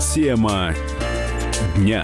Тема дня.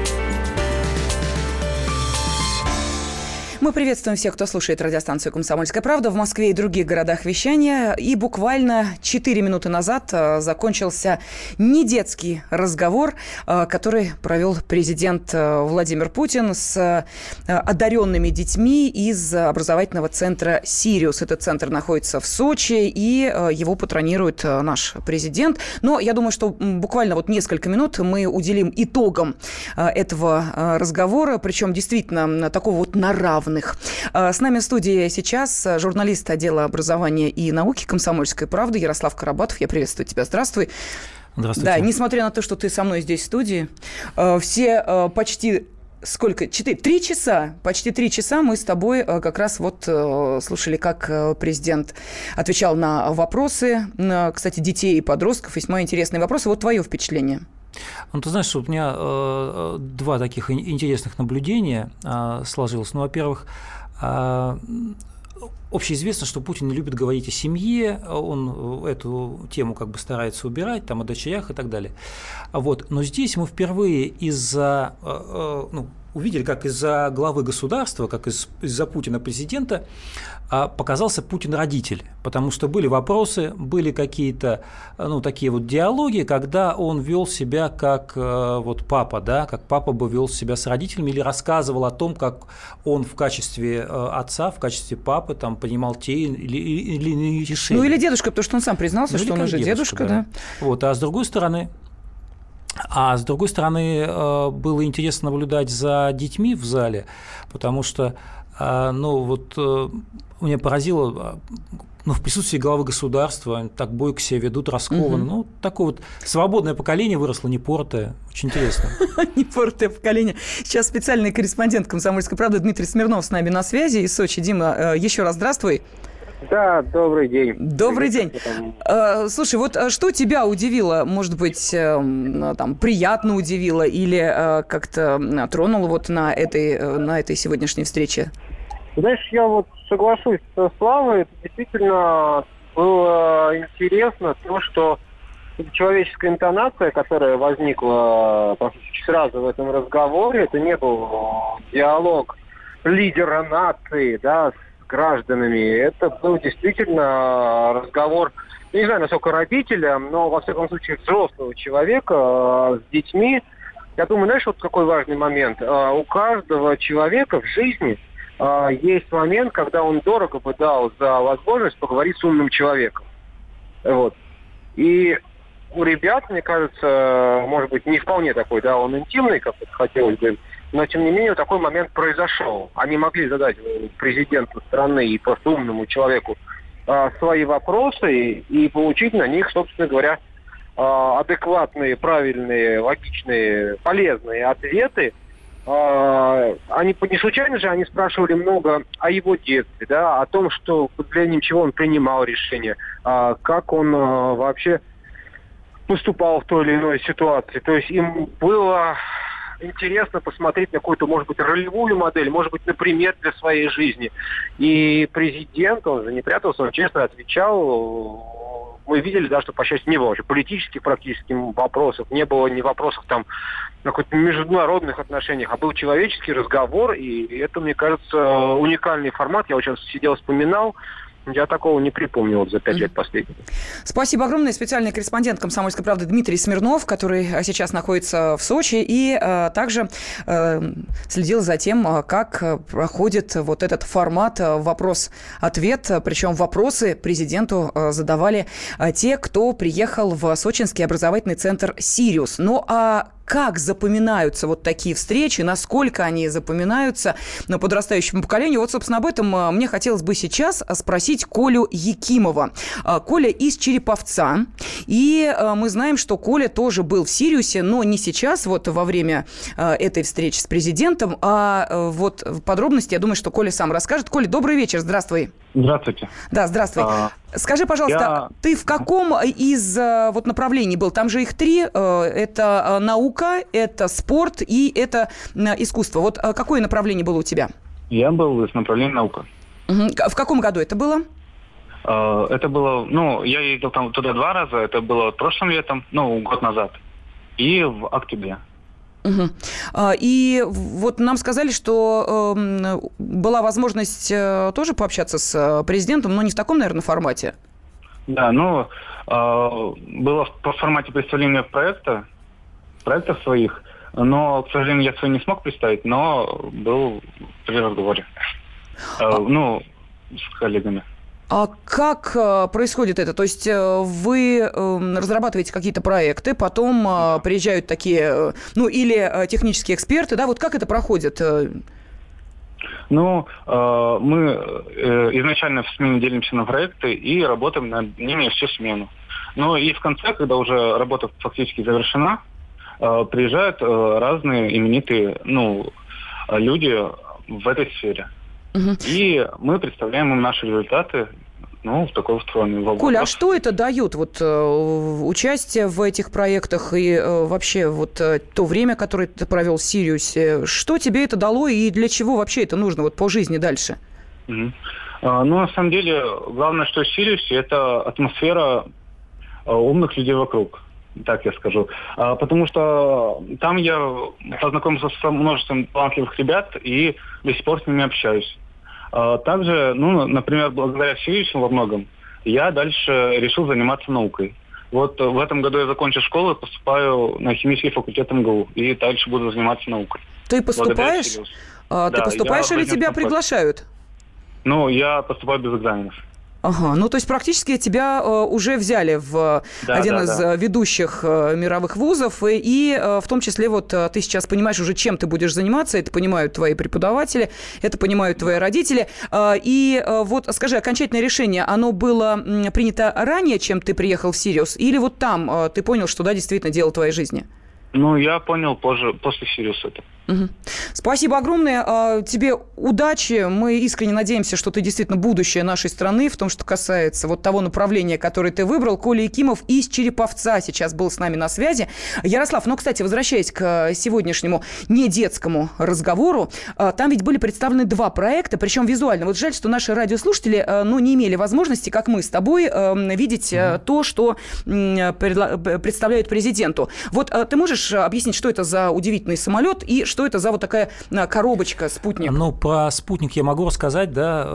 Мы приветствуем всех, кто слушает радиостанцию «Комсомольская правда» в Москве и других городах вещания. И буквально 4 минуты назад закончился недетский разговор, который провел президент Владимир Путин с одаренными детьми из образовательного центра «Сириус». Этот центр находится в Сочи, и его патронирует наш президент. Но я думаю, что буквально вот несколько минут мы уделим итогам этого разговора, причем действительно такого вот на равных. С нами в студии сейчас журналист отдела образования и науки «Комсомольской правды» Ярослав Карабатов. Я приветствую тебя. Здравствуй. Здравствуйте. Да, несмотря на то, что ты со мной здесь в студии, все почти... Почти 3 часа мы с тобой как раз вот слушали, как президент отвечал на вопросы, кстати, детей и подростков. Весьма интересные вопросы. Вот твое впечатление. Ну, ты знаешь, у меня два таких интересных наблюдения сложилось. Ну, во-первых, общеизвестно, что Путин не любит говорить о семье, он эту тему как бы старается убирать, там, о дочерях и так далее. Вот. Но здесь мы впервые увидели, как из-за главы государства, как из-за Путина президента показался Путин-родитель, потому что были вопросы, были какие-то такие вот диалоги, когда он вел себя как вот папа, да, как папа бы вел себя с родителями или рассказывал о том, как он в качестве отца, в качестве папы там принимал те или иные решения. Ну или дедушка, потому что он сам признался, что он уже дедушка, да. Вот, а с другой стороны, было интересно наблюдать за детьми в зале, потому что, меня поразило, в присутствии главы государства они так бойко себя ведут, раскованно. Такое вот свободное поколение выросло, непортое. Очень интересно. Непортое поколение. Сейчас специальный корреспондент «Комсомольской правды» Дмитрий Смирнов с нами на связи из Сочи. Дима, еще раз здравствуй. Да, добрый день. Добрый день. Слушай, вот что тебя удивило, может быть, приятно удивило или как-то тронуло вот на этой сегодняшней встрече? Знаешь, я вот соглашусь со Славой, это действительно было интересно, то, что человеческая интонация, которая возникла практически сразу в этом разговоре, это не был диалог лидера нации, да, с гражданами, это был действительно разговор, не знаю, насколько родителя, но, во всяком случае, взрослого человека с детьми. Я думаю, знаешь, вот какой важный момент. У каждого человека в жизни есть момент, когда он дорого бы дал за возможность поговорить с умным человеком. Вот. И у ребят, мне кажется, может быть, не вполне такой, да, он интимный, как это хотелось бы, но, тем не менее, такой момент произошел. Они могли задать президенту страны и просто умному человеку свои вопросы и получить на них, собственно говоря, адекватные, правильные, логичные, полезные ответы. Они не случайно же, они спрашивали много о его детстве, да, о том, что под влиянием чего он принимал решения, как он вообще поступал в той или иной ситуации. То есть им было интересно посмотреть на какую-то, может быть, ролевую модель, может быть, на пример для своей жизни. И президент, он же не прятался, он честно отвечал. Мы видели, да, что, по счастью, не было уже политических практически вопросов, не было ни вопросов там на каких-то международных отношениях, а был человеческий разговор, и это, мне кажется, уникальный формат. Я вот сейчас сидел, вспоминал, я такого не припомню вот за 5 лет последних. Спасибо огромное. Специальный корреспондент «Комсомольской правды» Дмитрий Смирнов, который сейчас находится в Сочи и также следил за тем, как проходит вот этот формат вопрос-ответ. Причем вопросы президенту задавали те, кто приехал в сочинский образовательный центр «Сириус». Ну а как запоминаются вот такие встречи, насколько они запоминаются подрастающему поколению. Вот, собственно, об этом мне хотелось бы сейчас спросить Колю Якимова. Коля из Череповца. И мы знаем, что Коля тоже был в Сириусе, но не сейчас, вот во время этой встречи с президентом, а вот в подробности, я думаю, что Коля сам расскажет. Коля, добрый вечер, здравствуй. Здравствуйте. Да, здравствуй. Скажи, пожалуйста, ты в каком из вот направлений был? Там же их 3. Это наука, это спорт и это искусство. Вот какое направление было у тебя? Я был из направления наука. В каком году это было? Это было, я ездил там туда 2 раза. Это было прошлым летом, год назад. и в октябре. Угу. И вот нам сказали, что была возможность тоже пообщаться с президентом, но не в таком, наверное, формате. Да, было в формате представления проектов своих, но, к сожалению, я свой не смог представить, но был при разговоре. С коллегами. А как происходит это? То есть вы разрабатываете какие-то проекты, потом приезжают такие, или технические эксперты, да? Вот как это проходит? Мы изначально в смене делимся на проекты и работаем над ними всю смену. И в конце, когда уже работа фактически завершена, приезжают разные именитые люди в этой сфере. Угу. И мы представляем им наши результаты, в такой форме. Коля, а что это дает, участие в этих проектах и вообще то время, которое ты провел в Сириусе? Что тебе это дало и для чего вообще это нужно по жизни дальше? Угу. На самом деле, главное, что в Сириусе, это атмосфера умных людей вокруг. Так я скажу. Потому что там я познакомился с множеством талантливых ребят и до сих пор с ними общаюсь. Также, например, благодаря Сириусу во многом, я дальше решил заниматься наукой. В этом году я закончу школу и поступаю на химический факультет МГУ. И дальше буду заниматься наукой. Ты поступаешь? Ты поступаешь или тебя приглашают? Я поступаю без экзаменов. Ага, то есть практически тебя уже взяли в один из ведущих мировых вузов, и в том числе ты сейчас понимаешь уже, чем ты будешь заниматься, это понимают твои преподаватели, это понимают твои родители. И скажи, окончательное решение, оно было принято ранее, чем ты приехал в Сириус, или там ты понял, что действительно дело твоей жизни? Я понял позже, после Сириуса это. Угу. Спасибо огромное. Тебе удачи. Мы искренне надеемся, что ты действительно будущее нашей страны в том, что касается того направления, которое ты выбрал. Коля Якимов из Череповца сейчас был с нами на связи. Ярослав, кстати, возвращаясь к сегодняшнему недетскому разговору, там ведь были представлены два проекта, причем визуально. Жаль, что наши радиослушатели не имели возможности, как мы с тобой, видеть то, что представляют президенту. Ты можешь объяснить, что это за удивительный самолет и что это за такая коробочка «Спутник»? Про «Спутник» я могу рассказать,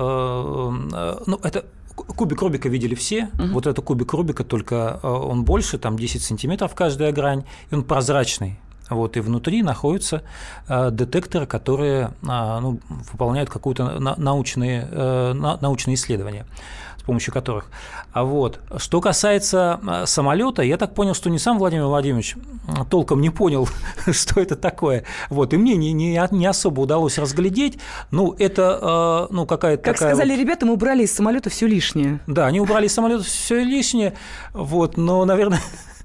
это кубик Рубика видели все. Это кубик Рубика, только он больше, там 10 сантиметров каждая грань, и он прозрачный. И внутри находятся детекторы, которые выполняют какие-то научные исследования, с помощью которых. Что касается самолета, я так понял, что не сам Владимир Владимирович толком не понял, что это такое. И мне не особо удалось разглядеть. Это какая-то как такая... сказали ребята, мы убрали из самолета все лишнее. Да, они убрали из самолета все лишнее. Но, наверное...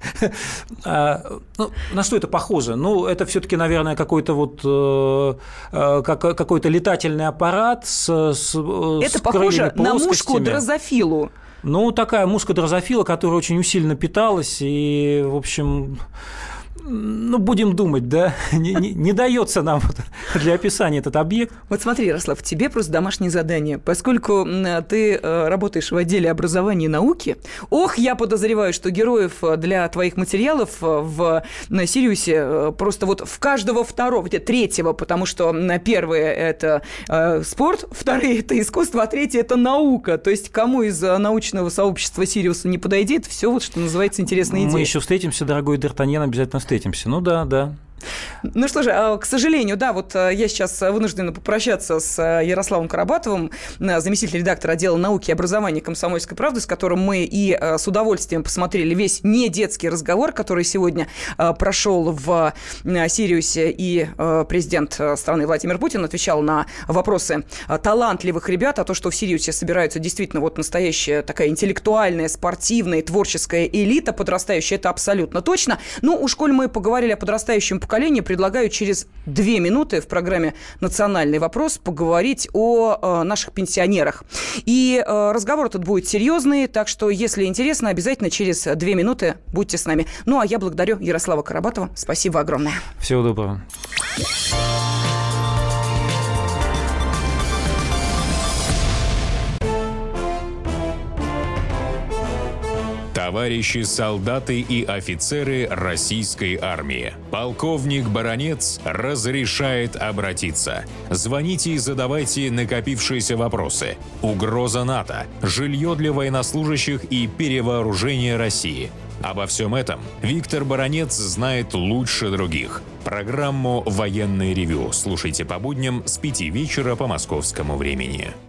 на что это похоже? Это все-таки, наверное, какой-то летательный аппарат это похоже на мушку дрозофилу. Такая мушка дрозофила, которая очень усиленно питалась, и, в общем... будем думать, да, не дается нам для описания этот объект. Смотри, Ярослав, тебе просто домашнее задание. Поскольку ты работаешь в отделе образования и науки, я подозреваю, что героев для твоих материалов в Сириусе просто в каждого третьего, потому что первые – это спорт, вторые – это искусство, а третье – это наука. То есть кому из научного сообщества Сириуса не подойдет, все, что называется, интересная идея. Мы еще встретимся, дорогой Д'Артаньян, обязательно встретимся. Да. Что же, к сожалению, я сейчас вынуждена попрощаться с Ярославом Карабатовым, заместитель редактора отдела науки и образования «Комсомольской правды», с которым мы и с удовольствием посмотрели весь недетский разговор, который сегодня прошел в Сириусе, и президент страны Владимир Путин отвечал на вопросы талантливых ребят, то, что в Сириусе собираются действительно настоящая такая интеллектуальная, спортивная, творческая элита подрастающая, это абсолютно точно. Уж коль мы поговорили о подрастающем поколении, предлагаю через 2 минуты в программе «Национальный вопрос» поговорить о наших пенсионерах. И разговор этот будет серьезный, так что, если интересно, обязательно через 2 минуты будьте с нами. А я благодарю Ярослава Карабатова. Спасибо огромное. Всего доброго. Товарищи солдаты и офицеры российской армии, полковник Баранец разрешает обратиться. Звоните и задавайте накопившиеся вопросы. Угроза НАТО, жилье для военнослужащих и перевооружение России. Обо всем этом Виктор Баранец знает лучше других. Программу «Военное ревю» слушайте по будням с 5 вечера по московскому времени.